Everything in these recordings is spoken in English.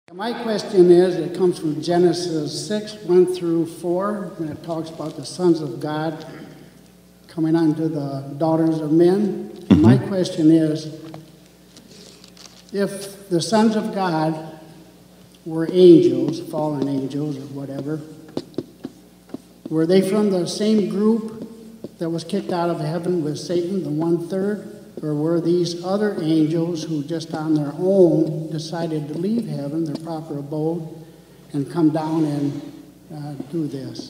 My question is, it comes from Genesis 6, 1 through 4, and it talks about the sons of God coming unto the daughters of men. Mm-hmm. My question is, if the sons of God were angels, fallen angels or whatever, were they from the same group that was kicked out of heaven with Satan, the 1/3? Or were these other angels who just on their own decided to leave heaven, their proper abode, and come down and do this?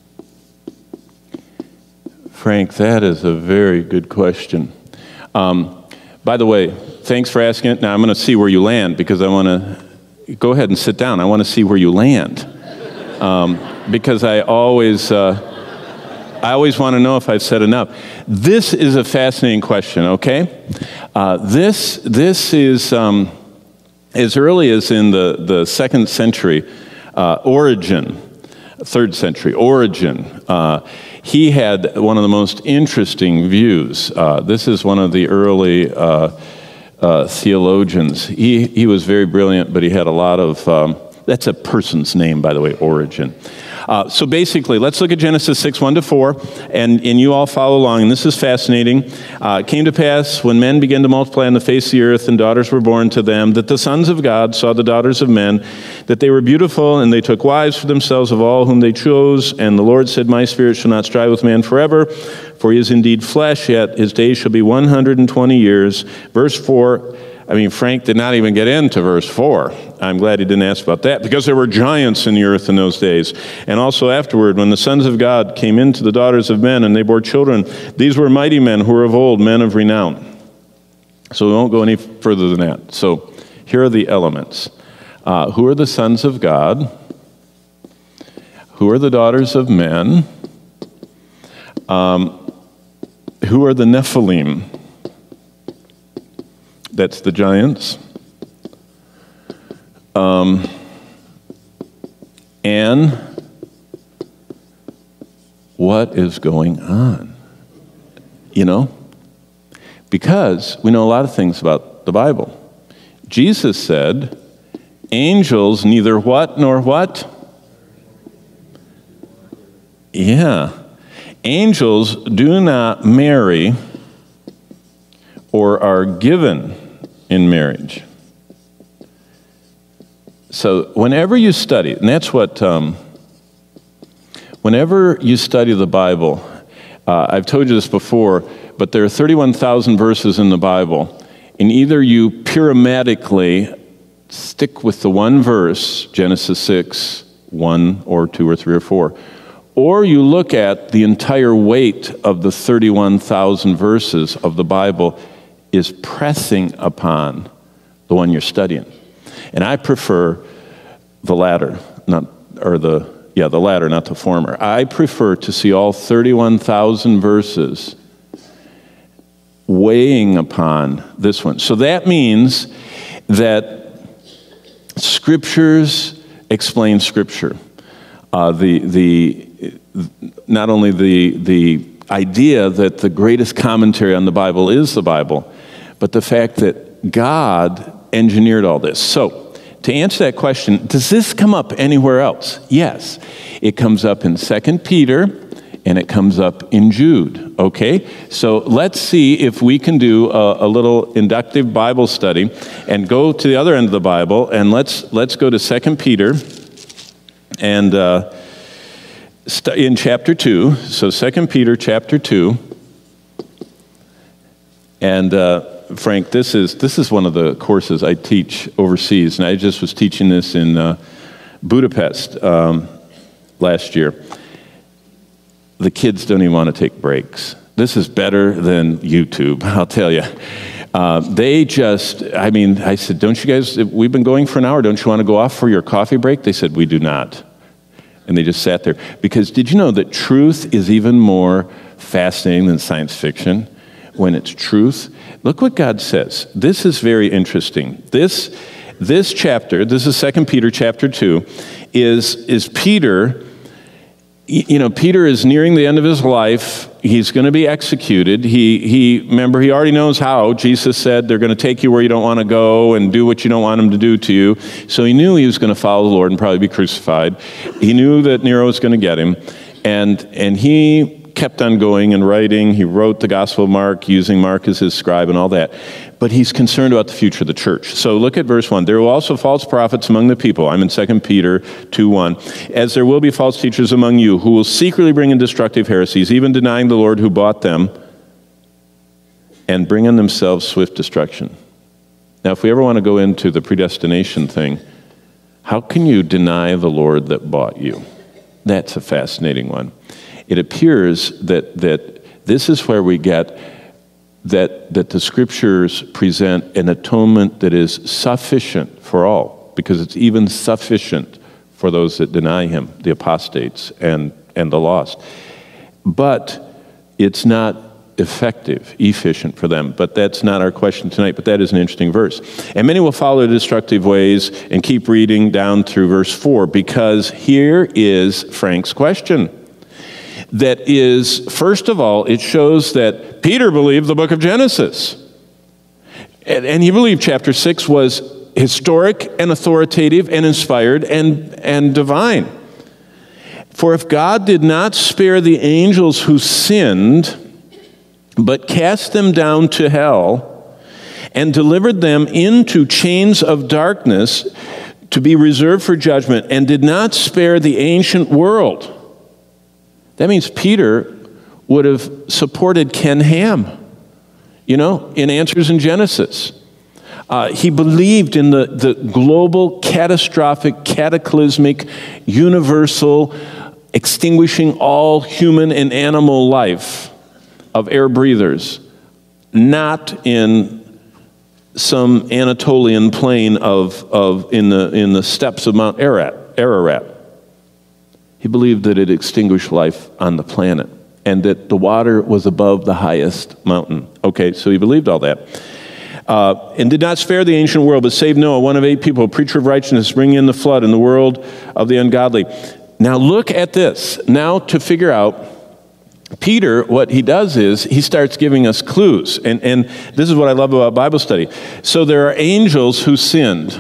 Frank, that is a very good question. By the way, thanks for asking it. Now I'm going to see where you land, because I want to go ahead and sit down. I want to see where you land, because I always want to know if I've said enough. This is a fascinating question, okay? This is, as early as in the 2nd century, Origen, 3rd century, Origen, he had one of the most interesting views. This is one of the early theologians. He was very brilliant, but he had a lot of, that's a person's name, by the way, Origen. So basically, let's look at Genesis 6, 1 to 4, and you all follow along, and this is fascinating. It came to pass, when men began to multiply on the face of the earth, and daughters were born to them, that the sons of God saw the daughters of men, that they were beautiful, and they took wives for themselves of all whom they chose. And the Lord said, My spirit shall not strive with man forever, for he is indeed flesh, yet his days shall be 120 years. Verse 4, Frank did not even get into verse 4. I'm glad he didn't ask about that, because there were giants in the earth in those days. And also afterward, when the sons of God came into the daughters of men, and they bore children, these were mighty men who were of old, men of renown. So we won't go any further than that. So here are the elements. Who are the sons of God? Who are the daughters of men? Who are the Nephilim? That's the giants. And what is going on? Because we know a lot of things about the Bible. Jesus said, angels neither what nor what? Yeah. Angels do not marry or are given in marriage. So whenever you study, and that's what, whenever you study the Bible, I've told you this before, but there are 31,000 verses in the Bible, and either you pyramidically stick with the one verse, Genesis 6, 1 or 2 or 3 or 4, or you look at the entire weight of the 31,000 verses of the Bible is pressing upon the one you're studying. And I prefer the latter, the latter, not the former. I prefer to see all 31,000 verses weighing upon this one. So that means that Scriptures explain Scripture. Not only the idea that the greatest commentary on the Bible is the Bible, but the fact that God engineered all this. So, to answer that question, does this come up anywhere else? Yes. It comes up in 2 Peter, and it comes up in Jude, okay? So let's see if we can do a little inductive Bible study and go to the other end of the Bible, and let's go to 2 Peter and in chapter 2. So 2 Peter chapter 2, and Frank, this is one of the courses I teach overseas, and I just was teaching this in Budapest last year. The kids don't even want to take breaks. This is better than YouTube, I'll tell you. I said, don't you guys, we've been going for an hour, don't you want to go off for your coffee break? They said, we do not. And they just sat there. Because did you know that truth is even more fascinating than science fiction? When it's truth. Look what God says. This is very interesting. This chapter, this is 2 Peter chapter 2, is Peter Peter is nearing the end of his life. He's going to be executed. Remember, he already knows how. Jesus said they're going to take you where you don't want to go and do what you don't want them to do to you. So he knew he was going to follow the Lord and probably be crucified. He knew that Nero was going to get him. And he kept on going and writing. He wrote the Gospel of Mark, using Mark as his scribe and all that. But he's concerned about the future of the church. So look at verse 1. There will also false prophets among the people. I'm in 2 Peter 2:1. As there will be false teachers among you who will secretly bring in destructive heresies, even denying the Lord who bought them, and bring on themselves swift destruction. Now, if we ever want to go into the predestination thing, how can you deny the Lord that bought you? That's a fascinating one. It appears that this is where we get that the Scriptures present an atonement that is sufficient for all, because it's even sufficient for those that deny him, the apostates and the lost. But it's not efficient for them. But that's not our question tonight, but that is an interesting verse. And many will follow destructive ways, and keep reading down through verse 4, because here is Frank's question. That is, first of all, it shows that Peter believed the book of Genesis. And he believed chapter 6 was historic and authoritative and inspired and divine. For if God did not spare the angels who sinned, but cast them down to hell and delivered them into chains of darkness to be reserved for judgment, and did not spare the ancient world, that means Peter would have supported Ken Ham, in Answers in Genesis. He believed in the global, catastrophic, cataclysmic, universal, extinguishing all human and animal life of air breathers, not in some Anatolian plain in the steppes of Mount Ararat. He believed that it extinguished life on the planet, and that the water was above the highest mountain. Okay, so he believed all that. And did not spare the ancient world, but saved Noah, one of 8 people, a preacher of righteousness, bringing in the flood in the world of the ungodly. Now look at this. Now to figure out, Peter, what he does is he starts giving us clues. And this is what I love about Bible study. So there are angels who sinned.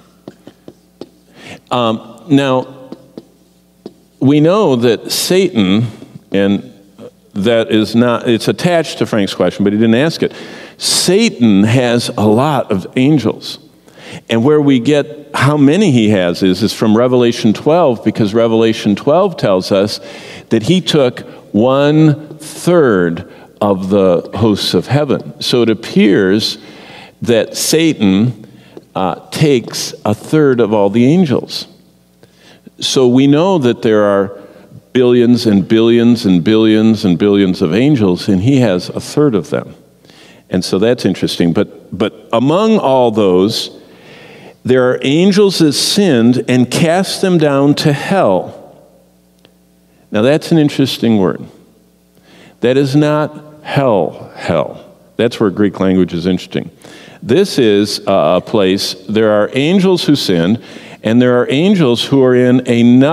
Now, we know that Satan, and that is not, it's attached to Frank's question, but he didn't ask it. Satan has a lot of angels. And where we get how many he has is from Revelation 12, because Revelation 12 tells us that he took 1/3 of the hosts of heaven. So it appears that Satan takes 1/3 of all the angels. So we know that there are billions and billions and billions and billions of angels, and he has 1/3 of them. And so that's interesting. But among all those, there are angels that sinned and cast them down to hell. Now that's an interesting word. That is not hell. That's where Greek language is interesting. This is a place, there are angels who sinned, and there are angels who are in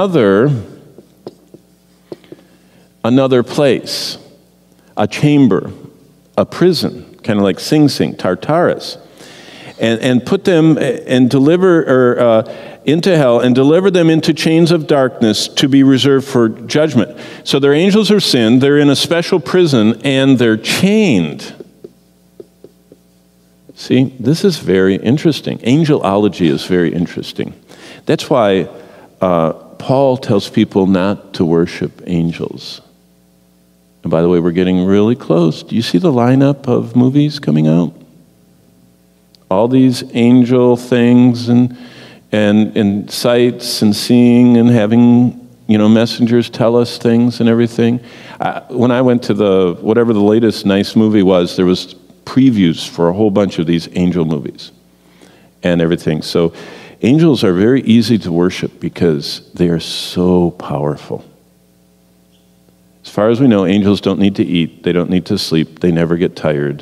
another place, a chamber, a prison, kind of like Sing Sing, Tartarus, and put them and deliver into hell and deliver them into chains of darkness to be reserved for judgment. So their angels are sinned, they're in a special prison, and they're chained. See, this is very interesting. Angelology is very interesting. That's why Paul tells people not to worship angels. And by the way, we're getting really close. Do you see the lineup of movies coming out? All these angel things and sights and seeing and having, messengers tell us things and everything. When I went to whatever the latest nice movie was, there was previews for a whole bunch of these angel movies and everything. So angels are very easy to worship because they are so powerful. As far as we know, angels don't need to eat, they don't need to sleep, they never get tired.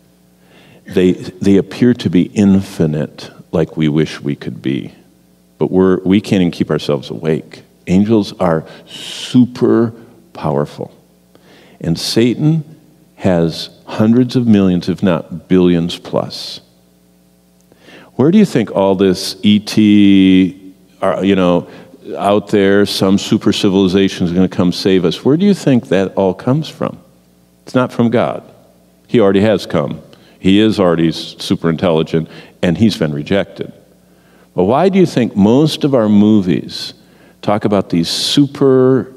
They appear to be infinite, like we wish we could be. But we can't even keep ourselves awake. Angels are super powerful. And Satan has hundreds of millions, if not billions plus. Where do you think all this E.T., out there, some super civilization is going to come save us? Where do you think that all comes from? It's not from God. He already has come. He is already super intelligent, and he's been rejected. But why do you think most of our movies talk about these superhero,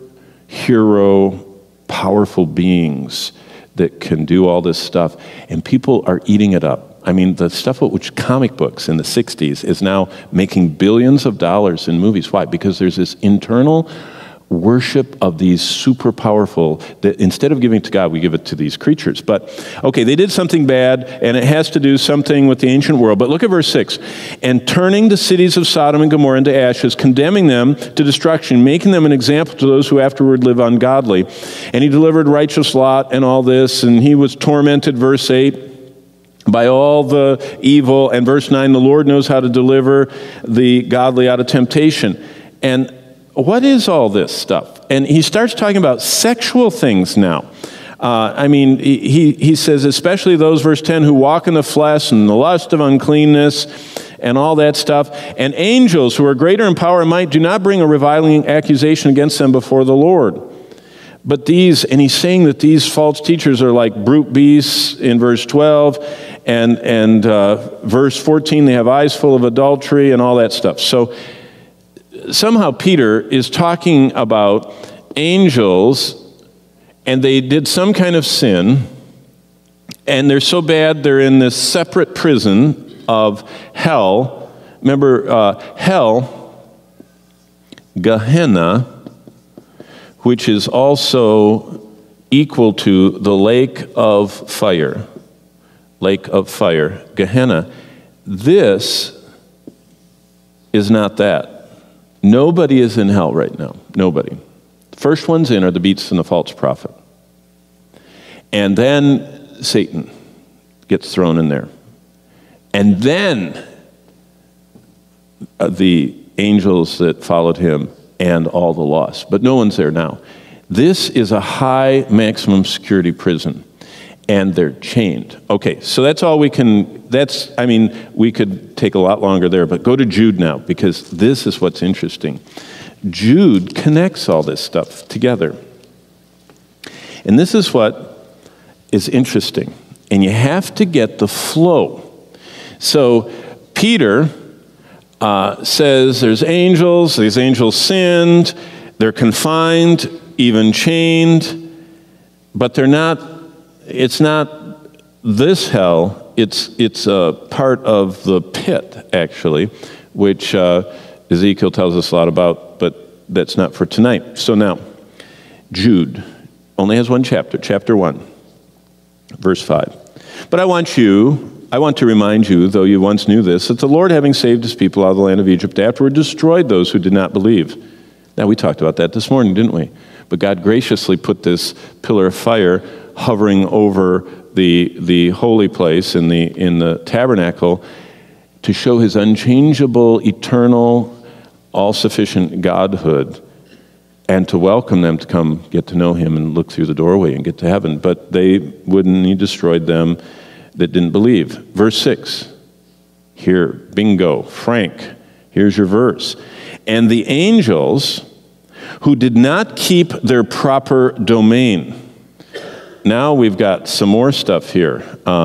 powerful beings that can do all this stuff, and people are eating it up? I mean, the stuff which comic books in the 60s is now making billions of dollars in movies. Why? Because there's this internal worship of these super powerful, that instead of giving to God, we give it to these creatures. But, okay, they did something bad, and it has to do something with the ancient world. But look at verse 6. And turning the cities of Sodom and Gomorrah into ashes, condemning them to destruction, making them an example to those who afterward live ungodly. And he delivered righteous Lot and all this, and he was tormented, verse 8, by all the evil. And verse 9, the Lord knows how to deliver the godly out of temptation. And what is all this stuff? And he starts talking about sexual things now. He says, especially those, verse 10, who walk in the flesh and the lust of uncleanness and all that stuff. And angels who are greater in power and might do not bring a reviling accusation against them before the Lord. But these, and he's saying that these false teachers are like brute beasts in verse 12, and verse 14, they have eyes full of adultery and all that stuff. So somehow Peter is talking about angels, and they did some kind of sin, and they're so bad they're in this separate prison of hell. Remember, hell, Gehenna, which is also equal to the lake of fire. Lake of fire, Gehenna. This is not that. Nobody is in hell right now. Nobody. The first ones in are the beasts and the false prophet. And then Satan gets thrown in there. And then the angels that followed him and all the lost. But no one's there now. This is a high maximum security prison, and they're chained. Okay, so that's all we can, we could take a lot longer there, but go to Jude now, because this is what's interesting. Jude connects all this stuff together. And this is what is interesting. And you have to get the flow. So Peter says there's angels, these angels sinned, they're confined, even chained, but they're not, it's not this hell, it's a part of the pit, actually, which Ezekiel tells us a lot about, but that's not for tonight. So now, Jude only has one chapter, chapter 1, verse 5. But I want to remind you, though you once knew this, that the Lord, having saved his people out of the land of Egypt, afterward destroyed those who did not believe. Now, we talked about that this morning, didn't we? But God graciously put this pillar of fire hovering over the holy place in the tabernacle to show his unchangeable, eternal, all-sufficient Godhood, and to welcome them to come get to know him and look through the doorway and get to heaven. But they wouldn't, and he destroyed them that didn't believe. Verse 6, here, bingo, Frank, here's your verse. And the angels who did not keep their proper domain. Now we've got some more stuff here.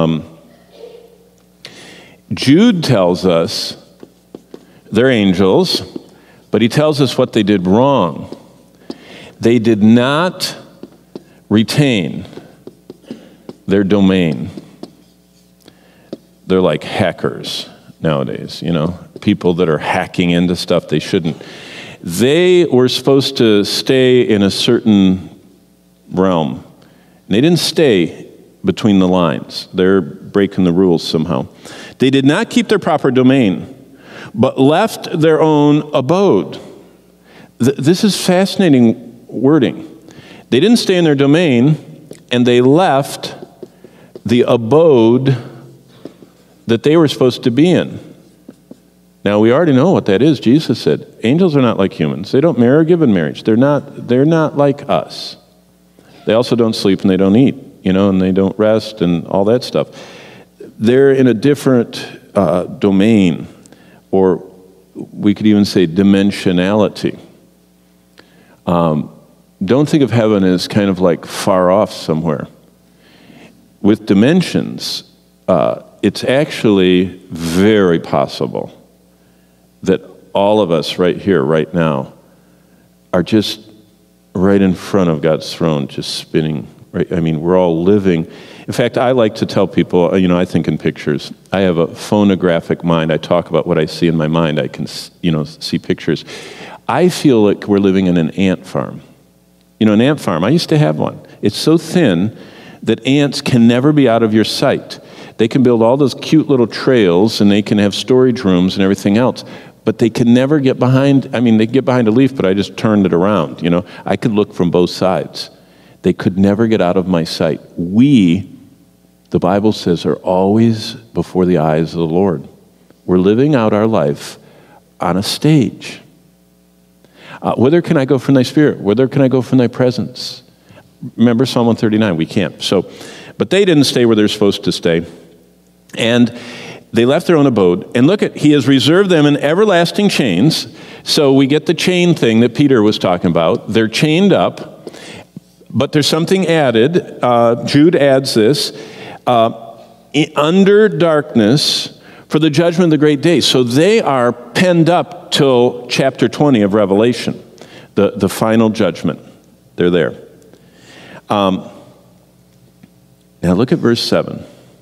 Jude tells us they're angels, but he tells us what they did wrong. They did not retain their domain. They're like hackers nowadays, people that are hacking into stuff they shouldn't. They were supposed to stay in a certain realm. And they didn't stay between the lines. They're breaking the rules somehow. They did not keep their proper domain, but left their own abode. This is fascinating wording. They didn't stay in their domain, and they left the abode that they were supposed to be in. Now, we already know what that is. Jesus said, angels are not like humans. They don't marry or give in marriage. They're not like us. They also don't sleep and they don't eat, and they don't rest and all that stuff. They're in a different domain, or we could even say dimensionality. Don't think of heaven as kind of like far off somewhere. With dimensions, it's actually very possible that all of us right here, right now, are just right in front of God's throne, just spinning. Right? I mean, we're all living. In fact, I like to tell people, I think in pictures. I have a phonographic mind. I talk about what I see in my mind. I can, see pictures. I feel like we're living in an ant farm. An ant farm, I used to have one. It's so thin that ants can never be out of your sight. They can build all those cute little trails, and they can have storage rooms and everything else, but they can never get behind. They can get behind a leaf, but I just turned it around. I could look from both sides. They could never get out of my sight. We, the Bible says, are always before the eyes of the Lord. We're living out our life on a stage. Whither can I go from thy spirit? Whither can I go from thy presence? Remember Psalm 139, we can't. But they didn't stay where they're supposed to stay. And they left their own abode. And look he has reserved them in everlasting chains. So we get the chain thing that Peter was talking about. They're chained up. But there's something added. Jude adds this. Under darkness for the judgment of the great day. So they are penned up till chapter 20 of Revelation. The final judgment. They're there. Now look at verse 7.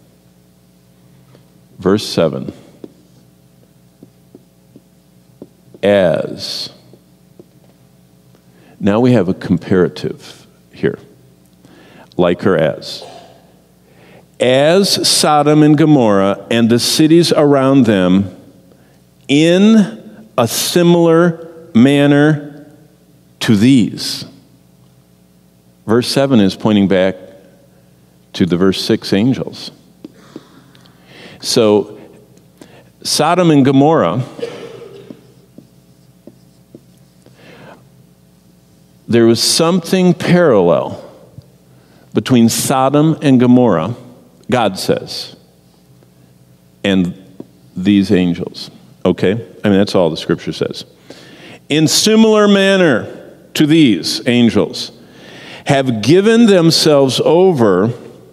Verse 7. As. Now we have a comparative here. Like or as. As Sodom and Gomorrah and the cities around them, in a similar manner to these. Verse 7 is pointing back to the verse 6 angels. So, Sodom and Gomorrah, there was something parallel between Sodom and Gomorrah, God says, and these angels. Okay? That's all the scripture says. In similar manner to these angels, have given themselves over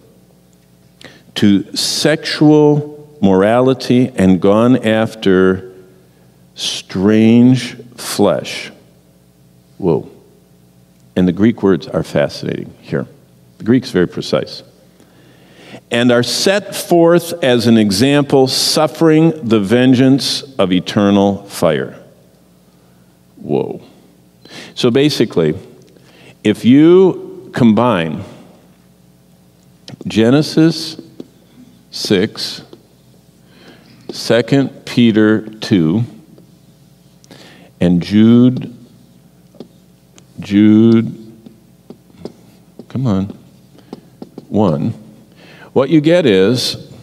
to sexual morality and gone after strange flesh. Whoa. And the Greek words are fascinating here. The Greek's very precise. And are set forth as an example, suffering the vengeance of eternal fire. Whoa. So basically, if you combine Genesis 6, 2 Peter 2, and Jude, come on, 1, what you get is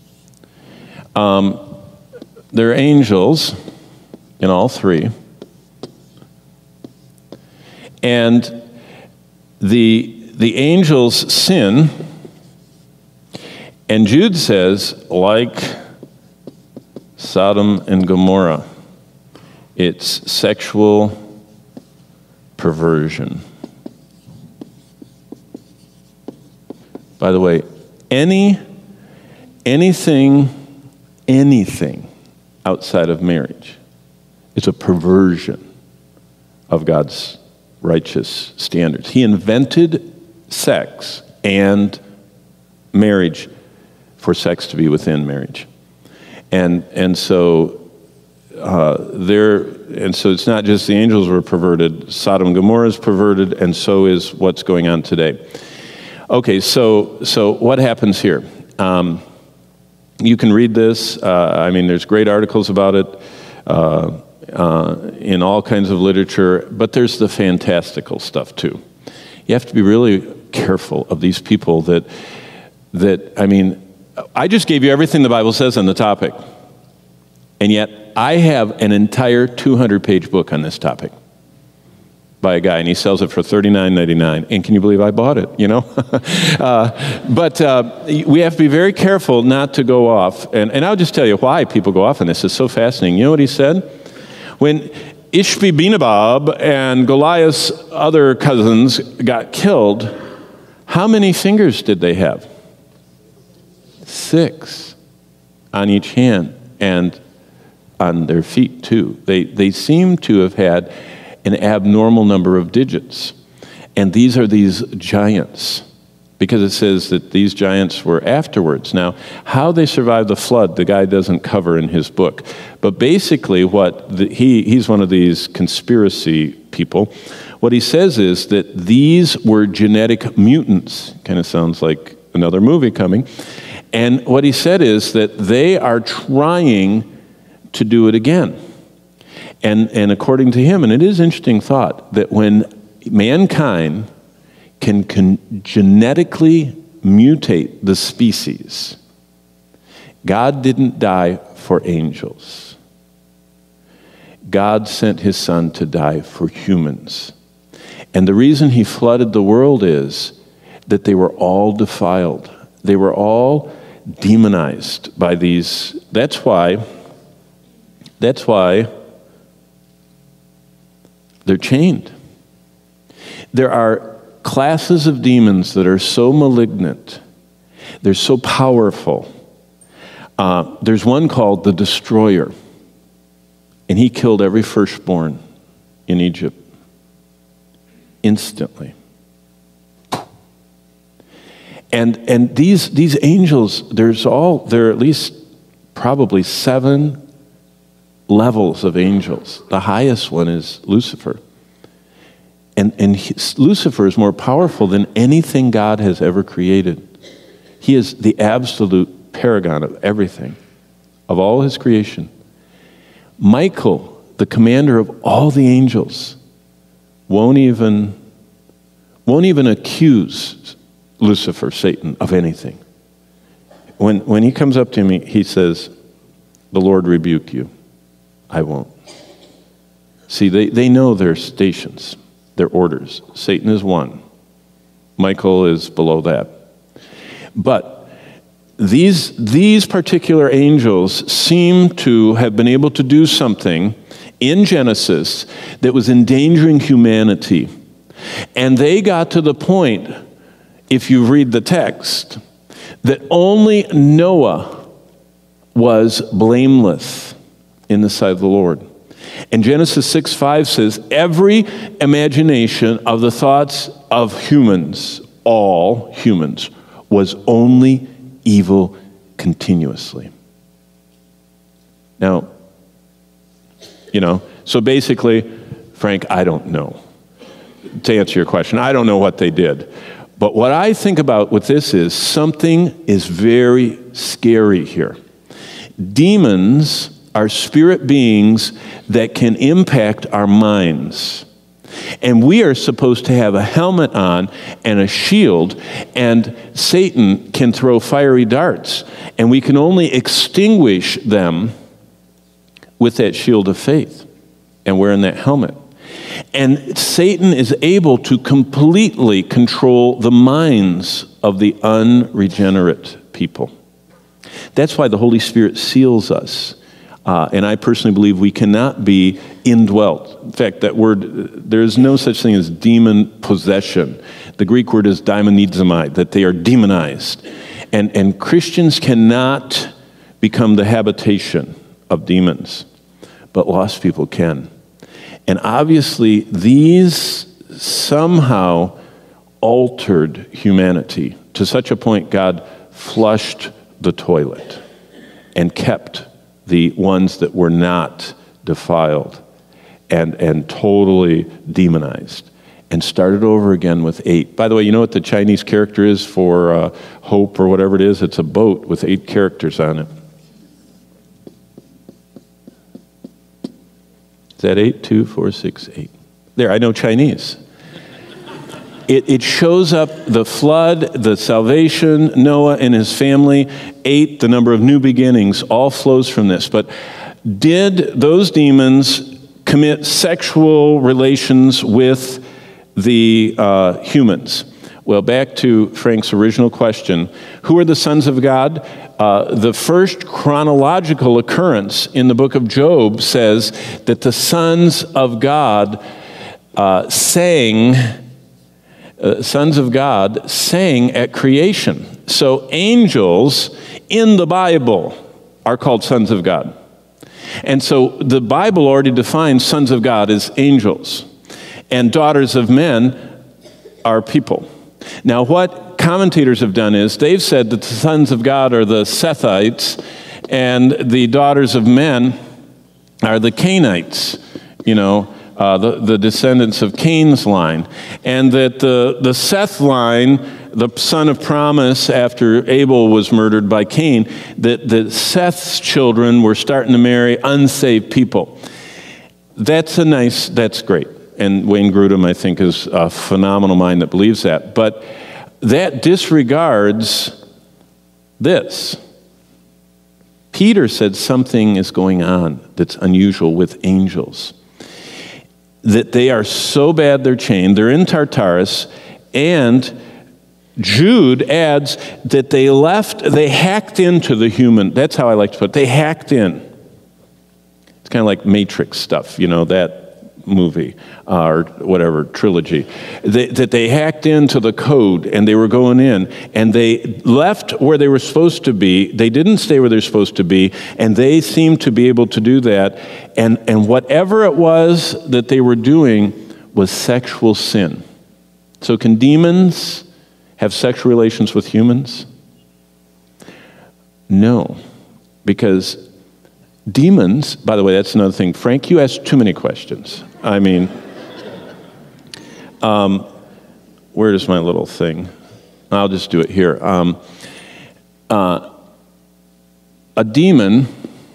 there are angels in all three, and the angels sin, and Jude says, like Sodom and Gomorrah, it's sexual perversion. By the way, anything outside of marriage is a perversion of God's righteous standards. He invented sex and marriage for sex to be within marriage. And so it's not just the angels were perverted, Sodom and Gomorrah is perverted, and so is what's going on today. Okay, so what happens here? You can read this. There's great articles about it in all kinds of literature, but there's the fantastical stuff too. You have to be really careful of these people that I just gave you everything the Bible says on the topic. And yet, I have an entire 200-page book on this topic by a guy, and he sells it for $39.99. And can you believe I bought it, you know? But we have to be very careful not to go off. And I'll just tell you why people go off on this. It's so fascinating. You know what he said? When Ishbi-Benob and Goliath's other cousins got killed, how many fingers did they have? 6 on each hand, and on their feet too. They seem to have had an abnormal number of digits. And these are these giants, because it says that these giants were afterwards. Now, how they survived the flood, the guy doesn't cover in his book. But basically he's one of these conspiracy people. What he says is that these were genetic mutants. Kind of sounds like another movie coming. And what he said is that they are trying to do it again. And according to him, and it is an interesting thought, that when mankind can genetically mutate the species, God didn't die for angels. God sent his son to die for humans. And the reason he flooded the world is that they were all defiled. They were all demonized by these. That's why they're chained. There are classes of demons that are so malignant, they're so powerful. There's one called the Destroyer, and he killed every firstborn in Egypt instantly. And these angels, there are at least probably 7 levels of angels. The highest one is Lucifer. And Lucifer is more powerful than anything God has ever created. He is the absolute paragon of everything, of all his creation. Michael, the commander of all the angels, won't even accuse Lucifer, Satan, of anything. When he comes up to me, he says, "The Lord rebuke you." I won't. See, they know their stations, their orders. Satan is 1. Michael is below that. But these particular angels seem to have been able to do something in Genesis that was endangering humanity. And they got to the point, if you read the text, that only Noah was blameless in the sight of the Lord. And Genesis 6:5 says, every imagination of the thoughts of humans, all humans, was only evil continuously. Now, so basically, Frank, I don't know. To answer your question, I don't know what they did. But what I think about with this is something is very scary here. Demons are spirit beings that can impact our minds. And we are supposed to have a helmet on and a shield, and Satan can throw fiery darts, and we can only extinguish them with that shield of faith and wearing that helmet. And Satan is able to completely control the minds of the unregenerate people. That's why the Holy Spirit seals us. And I personally believe we cannot be indwelt. In fact, that word, there is no such thing as demon possession. The Greek word is daimonizomai, that they are demonized. And Christians cannot become the habitation of demons, but lost people can. And obviously, these somehow altered humanity to such a point God flushed the toilet and kept the ones that were not defiled and totally demonized, and started over again with 8. By the way, you know what the Chinese character is for hope or whatever it is? It's a boat with 8 characters on it. Is that 8? 2, 4, 6, 8. There, I know Chinese. It shows up the flood, the salvation, Noah and his family, 8, the number of new beginnings, all flows from this. But did those demons commit sexual relations with the humans? Well, back to Frank's original question, who are the sons of God? The first chronological occurrence in the book of Job says that the sons of God sang at creation. So angels in the Bible are called sons of God. And so the Bible already defines sons of God as angels. And daughters of men are people. Now, what commentators have done is they've said that the sons of God are the Sethites and the daughters of men are the Cainites, the descendants of Cain's line. And that the Seth line, the son of promise after Abel was murdered by Cain, that Seth's children were starting to marry unsaved people. That's great. And Wayne Grudem, I think, is a phenomenal mind that believes that. But that disregards this. Peter said something is going on that's unusual with angels. That they are so bad they're chained. They're in Tartarus. And Jude adds that they hacked into the human. That's how I like to put it. They hacked in. It's kind of like Matrix stuff, that movie or whatever trilogy, that they hacked into the code and they were going in and they left where they were supposed to be. They didn't stay where they're supposed to be, and they seemed to be able to do that. And whatever it was that they were doing was sexual sin. So can demons have sexual relations with humans? No, because demons, by the way, that's another thing. Frank, you asked too many questions. I mean, where is my little thing? I'll just do it here. A demon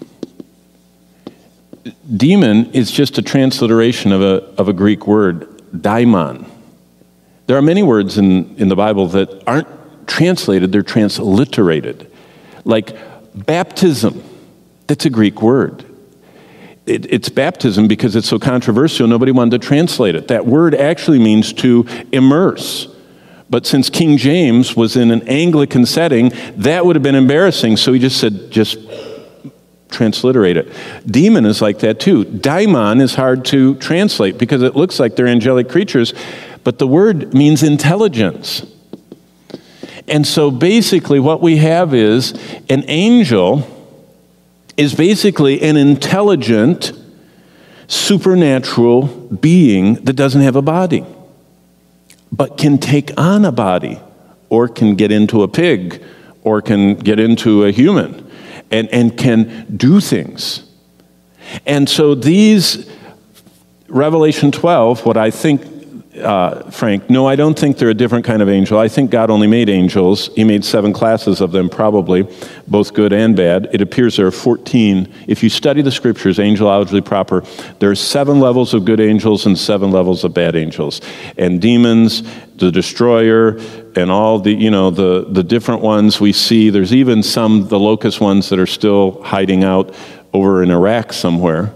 is just a transliteration of a Greek word, daimon. There are many words in the Bible that aren't translated, they're transliterated. Like baptism, that's a Greek word. It's baptism because it's so controversial, nobody wanted to translate it. That word actually means to immerse. But since King James was in an Anglican setting, that would have been embarrassing, so he just said, just transliterate it. Demon is like that too. Daimon is hard to translate because it looks like they're angelic creatures, but the word means intelligence. And so basically what we have is an angel is basically an intelligent, supernatural being that doesn't have a body, but can take on a body, or can get into a pig, or can get into a human, and can do things. And so these, Revelation 12, what I think, Frank, no, I don't think they're a different kind of angel. I think God only made angels. He made 7 classes of them, probably, both good and bad. It appears there are 14. If you study the scriptures, angelologically proper, there are 7 levels of good angels and 7 levels of bad angels. And demons, the destroyer, and all the, the different ones we see. There's even some, the locust ones that are still hiding out over in Iraq somewhere.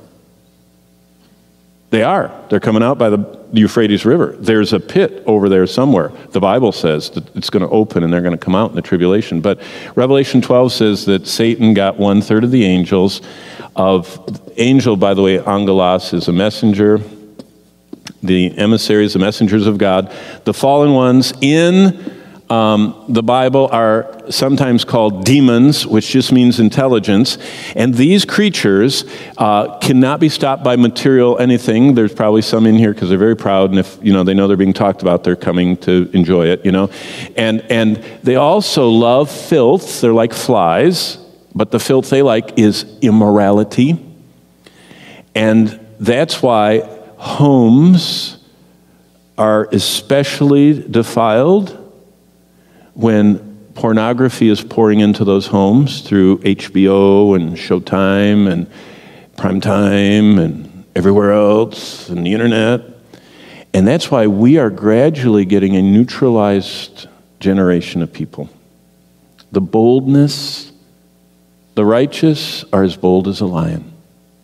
They're coming out by the Euphrates River. There's a pit over there somewhere. The Bible says that it's going to open and they're going to come out in the tribulation. But Revelation 12 says that Satan got 1/3 of the angels. Angel, by the way, angelos, is a messenger. The emissaries, the messengers of God. The fallen ones in the Bible are sometimes called demons, which just means intelligence. And these creatures cannot be stopped by material anything. There's probably some in here because they're very proud, and if they know they're being talked about, they're coming to enjoy it. And they also love filth. They're like flies, but the filth they like is immorality. And that's why homes are especially defiled when pornography is pouring into those homes through HBO and Showtime and Primetime and everywhere else and the internet. And that's why we are gradually getting a neutralized generation of people. The boldness, the righteous are as bold as a lion.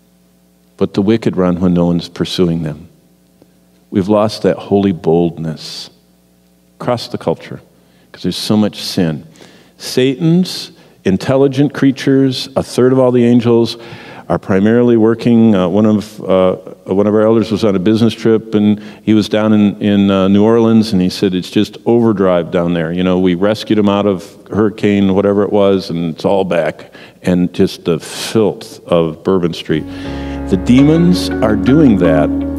but the wicked run when no one's pursuing them. We've lost that holy boldness across the culture because there's so much sin. Satan's intelligent creatures, a third of all the angels, are primarily working. One of our elders was on a business trip, and he was down in New Orleans, and he said it's just overdrive down there. You know, we rescued him out of hurricane, whatever it was, and it's all back. And just the filth of Bourbon Street. The demons are doing that